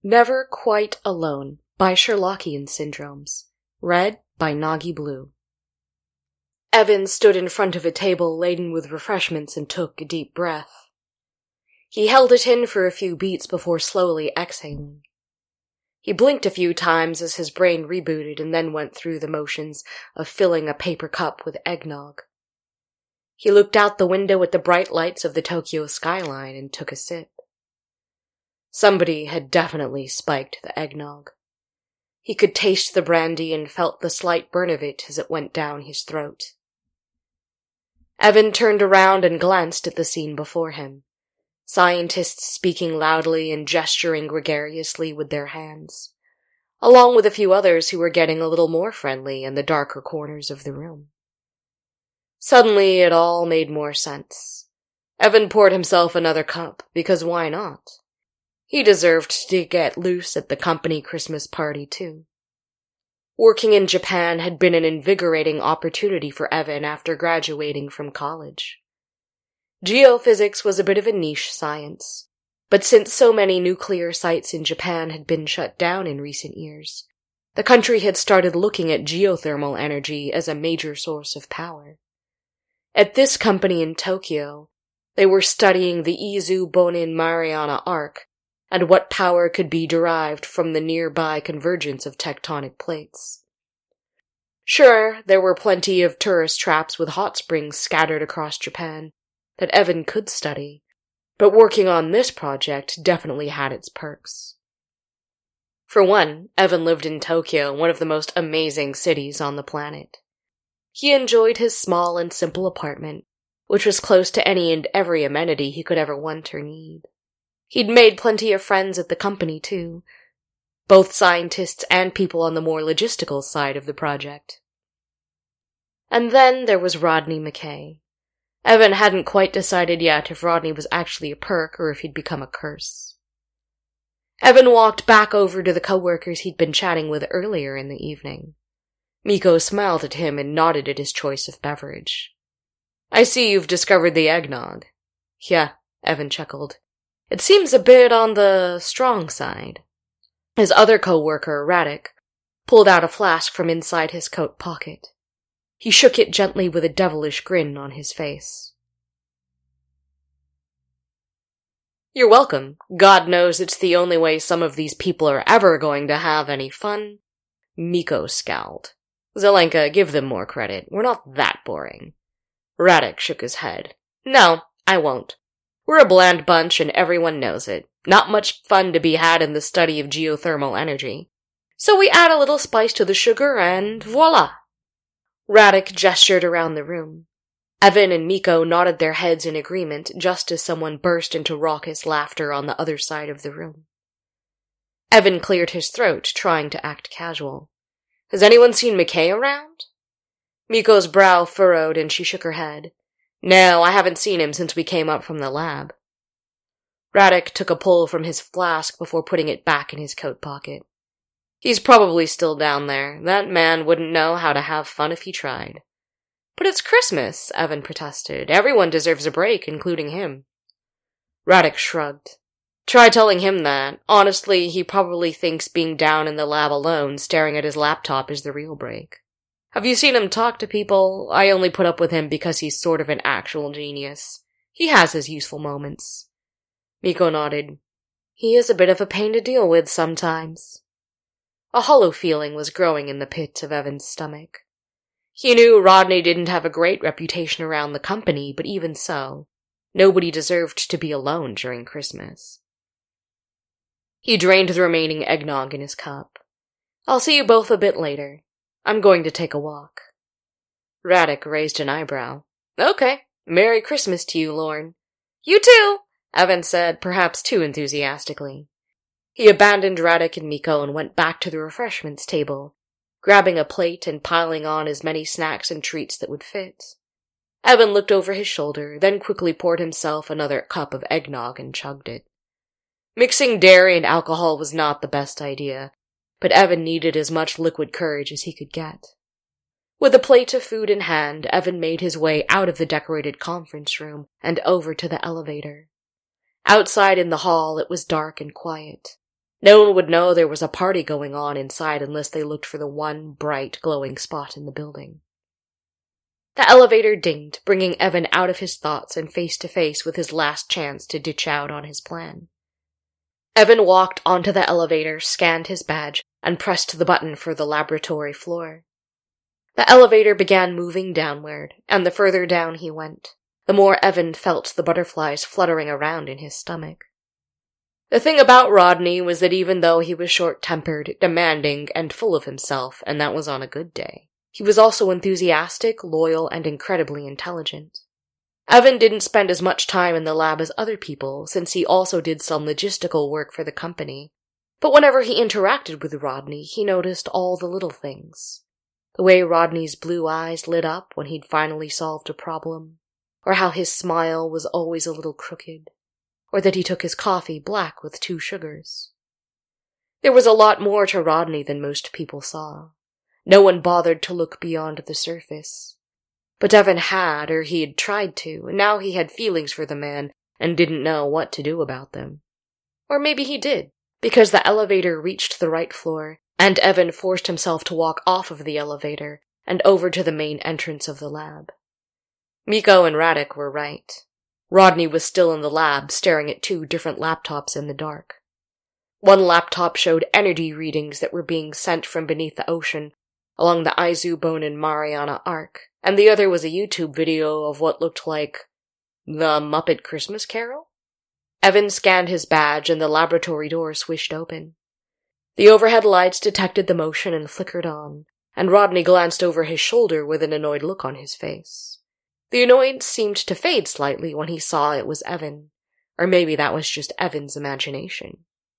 Never Quite Alone by Sherlockian Syndromes. Read by Nagi Blue. Evan stood in front of a table laden with refreshments and took a deep breath. He held it in for a few beats before slowly exhaling. He blinked a few times as his brain rebooted and then went through the motions of filling a paper cup with eggnog. He looked out the window at the bright lights of the Tokyo skyline and took a sip. Somebody had definitely spiked the eggnog. He could taste the brandy and felt the slight burn of it as it went down his throat. Evan turned around and glanced at the scene before him. Scientists speaking loudly and gesturing gregariously with their hands, along with a few others who were getting a little more friendly in the darker corners of the room. Suddenly it all made more sense. Evan poured himself another cup, because why not? He deserved to get loose at the company Christmas party, too. Working in Japan had been an invigorating opportunity for Evan after graduating from college. Geophysics was a bit of a niche science, but since so many nuclear sites in Japan had been shut down in recent years, the country had started looking at geothermal energy as a major source of power. At this company in Tokyo, they were studying the Izu Bonin Mariana Arc, and what power could be derived from the nearby convergence of tectonic plates. Sure, there were plenty of tourist traps with hot springs scattered across Japan that Evan could study, but working on this project definitely had its perks. For one, Evan lived in Tokyo, one of the most amazing cities on the planet. He enjoyed his small and simple apartment, which was close to any and every amenity he could ever want or need. He'd made plenty of friends at the company, too, both scientists and people on the more logistical side of the project. And then there was Rodney McKay. Evan hadn't quite decided yet if Rodney was actually a perk or if he'd become a curse. Evan walked back over to the coworkers he'd been chatting with earlier in the evening. Miko smiled at him and nodded at his choice of beverage. "I see you've discovered the eggnog." "Yeah," Evan chuckled. "It seems a bit on the strong side." His other co-worker, Radek, pulled out a flask from inside his coat pocket. He shook it gently with a devilish grin on his face. "You're welcome. God knows it's the only way some of these people are ever going to have any fun." Miko scowled. "Zelenka, give them more credit. We're not that boring." Radek shook his head. "No, I won't. We're a bland bunch and everyone knows it. Not much fun to be had in the study of geothermal energy. So we add a little spice to the sugar and voila." Radek gestured around the room. Evan and Miko nodded their heads in agreement just as someone burst into raucous laughter on the other side of the room. Evan cleared his throat, trying to act casual. "Has anyone seen McKay around?" Miko's brow furrowed and she shook her head. "No, I haven't seen him since we came up from the lab." Radek took a pull from his flask before putting it back in his coat pocket. "He's probably still down there. That man wouldn't know how to have fun if he tried." "But it's Christmas," Evan protested. "Everyone deserves a break, including him." Radek shrugged. "Try telling him that. Honestly, he probably thinks being down in the lab alone, staring at his laptop, is the real break. Have you seen him talk to people? I only put up with him because he's sort of an actual genius. He has his useful moments." Miko nodded. "He is a bit of a pain to deal with sometimes." A hollow feeling was growing in the pit of Evan's stomach. He knew Rodney didn't have a great reputation around the company, but even so, nobody deserved to be alone during Christmas. He drained the remaining eggnog in his cup. "I'll see you both a bit later. I'm going to take a walk." Radek raised an eyebrow. "Okay, Merry Christmas to you, Lorne." "You too," Evan said, perhaps too enthusiastically. He abandoned Radek and Miko and went back to the refreshments table, grabbing a plate and piling on as many snacks and treats that would fit. Evan looked over his shoulder, then quickly poured himself another cup of eggnog and chugged it. Mixing dairy and alcohol was not the best idea, but Evan needed as much liquid courage as he could get. With a plate of food in hand, Evan made his way out of the decorated conference room and over to the elevator. Outside in the hall, it was dark and quiet. No one would know there was a party going on inside unless they looked for the one bright, glowing spot in the building. The elevator dinged, bringing Evan out of his thoughts and face to face with his last chance to ditch out on his plan. Evan walked onto the elevator, scanned his badge, and pressed the button for the laboratory floor. The elevator began moving downward, and the further down he went, the more Evan felt the butterflies fluttering around in his stomach. The thing about Rodney was that even though he was short-tempered, demanding, and full of himself, and that was on a good day, he was also enthusiastic, loyal, and incredibly intelligent. Evan didn't spend as much time in the lab as other people, since he also did some logistical work for the company, but whenever he interacted with Rodney, he noticed all the little things. The way Rodney's blue eyes lit up when he'd finally solved a problem, or how his smile was always a little crooked, or that he took his coffee black with 2 sugars. There was a lot more to Rodney than most people saw. No one bothered to look beyond the surface. But Evan had, or he had tried to, and now he had feelings for the man and didn't know what to do about them. Or maybe he did, because the elevator reached the right floor, and Evan forced himself to walk off of the elevator and over to the main entrance of the lab. Miko and Radek were right. Rodney was still in the lab, staring at 2 different laptops in the dark. One laptop showed energy readings that were being sent from beneath the ocean along the Izu-Bonin Mariana Arc, and the other was a YouTube video of what looked like the Muppet Christmas Carol? Evan scanned his badge and the laboratory door swished open. The overhead lights detected the motion and flickered on, and Rodney glanced over his shoulder with an annoyed look on his face. The annoyance seemed to fade slightly when he saw it was Evan, or maybe that was just Evan's imagination.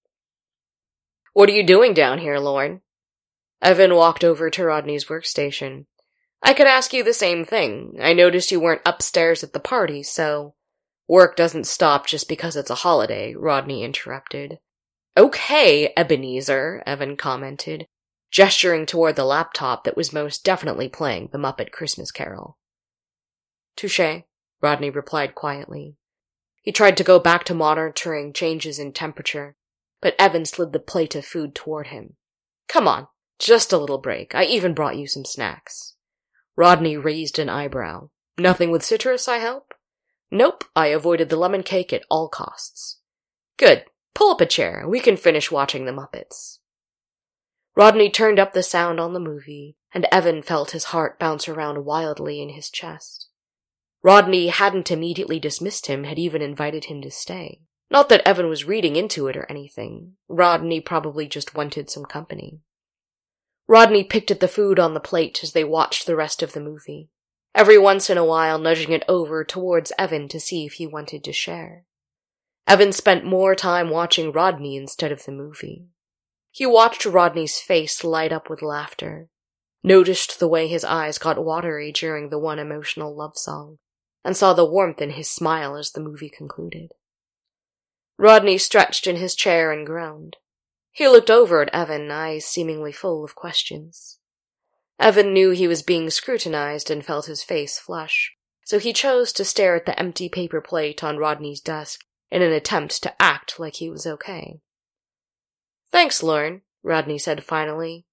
"What are you doing down here, Lorne?" Evan walked over to Rodney's workstation. "I could ask you the same thing. I noticed you weren't upstairs at the party, so—" "Work doesn't stop just because it's a holiday," Rodney interrupted. "Okay, Ebenezer," Evan commented, gesturing toward the laptop that was most definitely playing the Muppet Christmas Carol. "Touché," Rodney replied quietly. He tried to go back to monitoring changes in temperature, but Evan slid the plate of food toward him. "Come on, just a little break. I even brought you some snacks." Rodney raised an eyebrow. "Nothing with citrus, I hope?" "Nope, I avoided the lemon cake at all costs." "Good. Pull up a chair. We can finish watching the Muppets." Rodney turned up the sound on the movie, and Evan felt his heart bounce around wildly in his chest. Rodney hadn't immediately dismissed him, had even invited him to stay. Not that Evan was reading into it or anything. Rodney probably just wanted some company. Rodney picked at the food on the plate as they watched the rest of the movie, every once in a while nudging it over towards Evan to see if he wanted to share. Evan spent more time watching Rodney instead of the movie. He watched Rodney's face light up with laughter, noticed the way his eyes got watery during the one emotional love song, and saw the warmth in his smile as the movie concluded. Rodney stretched in his chair and groaned. He looked over at Evan, eyes seemingly full of questions. Evan knew he was being scrutinized and felt his face flush, so he chose to stare at the empty paper plate on Rodney's desk in an attempt to act like he was okay. "Thanks, Lorne," Rodney said finally.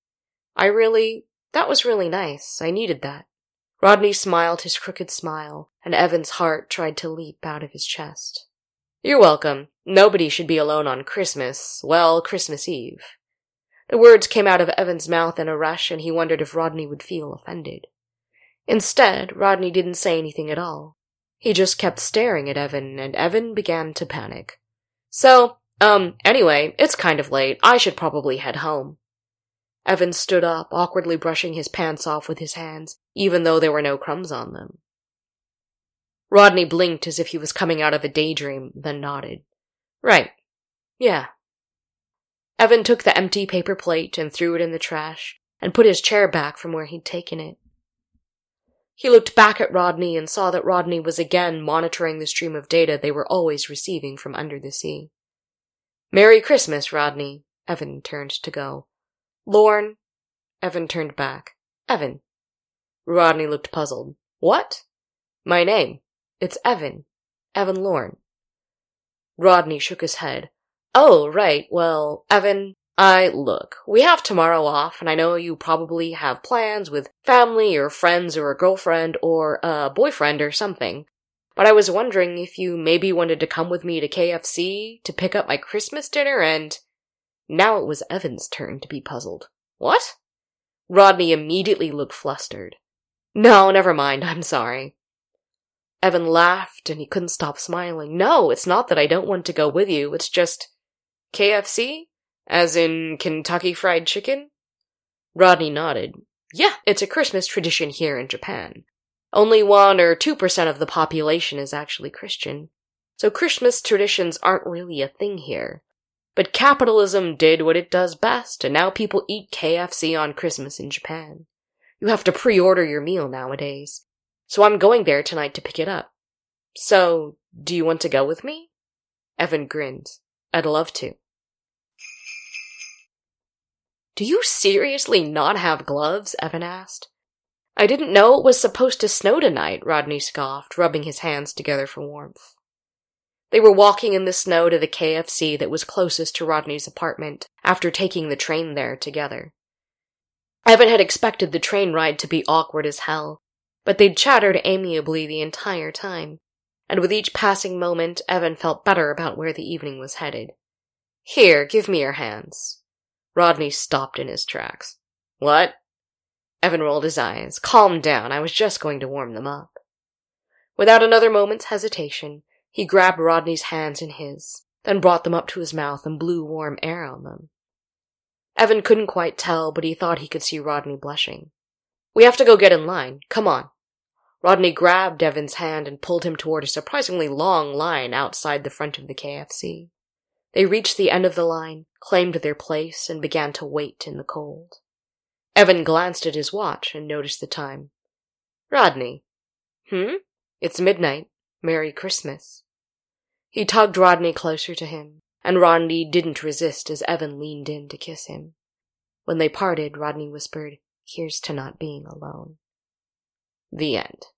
That was really nice. I needed that." Rodney smiled his crooked smile, and Evan's heart tried to leap out of his chest. "You're welcome. Nobody should be alone on Christmas Eve." The words came out of Evan's mouth in a rush, and he wondered if Rodney would feel offended. Instead, Rodney didn't say anything at all. He just kept staring at Evan, and Evan began to panic. Anyway, it's kind of late. I should probably head home." Evan stood up, awkwardly brushing his pants off with his hands, even though there were no crumbs on them. Rodney blinked as if he was coming out of a daydream, then nodded. "Right. Yeah." Evan took the empty paper plate and threw it in the trash, and put his chair back from where he'd taken it. He looked back at Rodney and saw that Rodney was again monitoring the stream of data they were always receiving from under the sea. "Merry Christmas, Rodney." Evan turned to go. "Lorne." Evan turned back. "Evan." Rodney looked puzzled. "What?" "My name. It's Evan. Evan Lorne." Rodney shook his head. Oh, right, well, Evan, look, we have tomorrow off, and I know you probably have plans with family or friends or a girlfriend or a boyfriend or something. But I was wondering if you maybe wanted to come with me to KFC to pick up my Christmas dinner and... Now it was Evan's turn to be puzzled. What? Rodney immediately looked flustered. No, never mind, I'm sorry. Evan laughed and he couldn't stop smiling. No, it's not that I don't want to go with you, it's just... KFC? As in Kentucky Fried Chicken? Rodney nodded. Yeah, it's a Christmas tradition here in Japan. Only 1 or 2% of the population is actually Christian, so Christmas traditions aren't really a thing here. But capitalism did what it does best, and now people eat KFC on Christmas in Japan. You have to pre-order your meal nowadays, so I'm going there tonight to pick it up. So, do you want to go with me? Evan grinned. I'd love to. Do you seriously not have gloves? Evan asked. I didn't know it was supposed to snow tonight, Rodney scoffed, rubbing his hands together for warmth. They were walking in the snow to the KFC that was closest to Rodney's apartment after taking the train there together. Evan had expected the train ride to be awkward as hell, but they'd chattered amiably the entire time, and with each passing moment, Evan felt better about where the evening was headed. Here, give me your hands. Rodney stopped in his tracks. What? Evan rolled his eyes. Calm down, I was just going to warm them up. Without another moment's hesitation, he grabbed Rodney's hands in his, then brought them up to his mouth and blew warm air on them. Evan couldn't quite tell, but he thought he could see Rodney blushing. We have to go get in line. Come on. Rodney grabbed Evan's hand and pulled him toward a surprisingly long line outside the front of the KFC. They reached the end of the line, claimed their place, and began to wait in the cold. Evan glanced at his watch and noticed the time. Rodney. It's midnight. Merry Christmas. He tugged Rodney closer to him, and Rodney didn't resist as Evan leaned in to kiss him. When they parted, Rodney whispered, Here's to not being alone. The end.